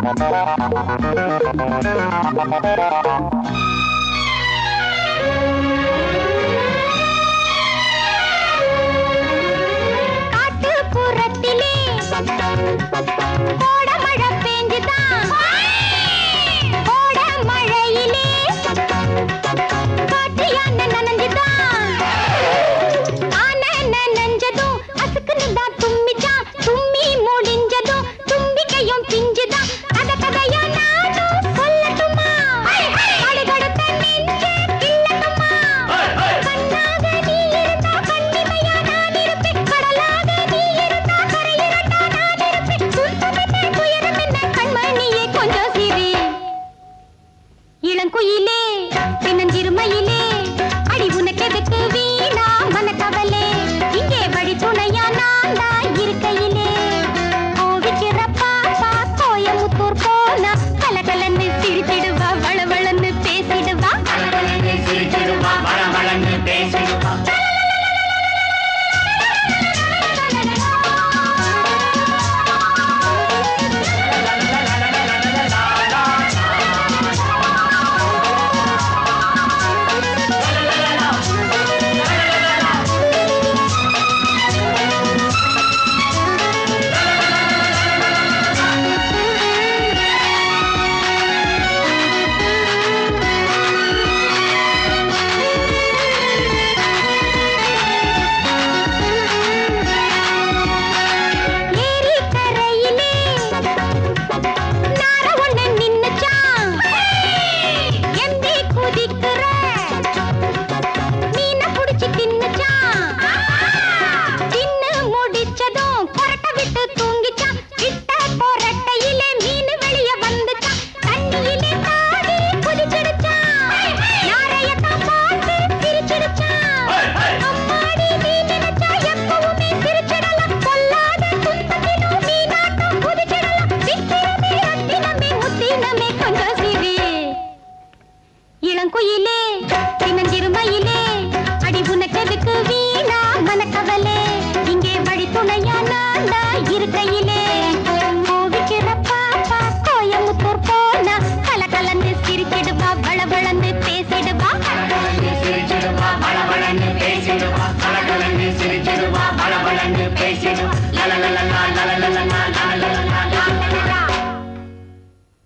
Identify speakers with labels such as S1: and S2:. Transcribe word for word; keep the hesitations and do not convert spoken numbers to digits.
S1: காட்டுப்புறத்திலே கோட மழை பெஞ்சுதான் கோட மழையிலே காட்டு யானை நனைஞ்சுதான் ஆனை நனைஞ்சதும் அசுக்குன்னு தான் தும்மிச்சான் தும்மி முடிஞ்சதும் தும்பிக்கையும் பிஞ்சுதான் கத கதையா நானும் சொல்லட்டுமா கடுகடுத்த நெஞ்ச கிள்ளட்டுமா கண்ணாக நீ இருந்தா கண்ணிமையா நான் இருப்பேன் கடலாக நீ இருந்தா கரையிரண்டா நான் இருப்பேன் துன்பம் என்ன துயரம் என்ன கண்மணியே கொஞ்சம் சிரி இளங்குயிலே சின்னஞ்சிறுமையிலே அடி உனக்கெதுக்கு வீணா மனக்கவலே இங்கே வழி துணையா நான் தான் இருக்கையிலே கோவிக்கிற பாப்பா கோயமுத்தூர் போனா கலகலன்னு சிரிச்சிடுவா வளவளன்னு பேசிடுவா
S2: சிரிச்சிடுவா வளவளன்னு பேசிடுவா இளங்குயிலே சின்னஞ்சிறுமையிலே அடி உனக்கெதுக்கு வீணா மனக்கவலே இங்கே வழி துணையா நான் தான் இருக்கையிலே கோவிக்கிற பாப்பா கோயமுத்தூர் போனா கலகலன்னு சிரிச்சிடுவா வளவளன்னு பேசிடுவா சிரிச்சிடுவா வளவளன்னு பேசிடுவா கலகலன்னு சிரிச்சிடுவா வளவளன்னு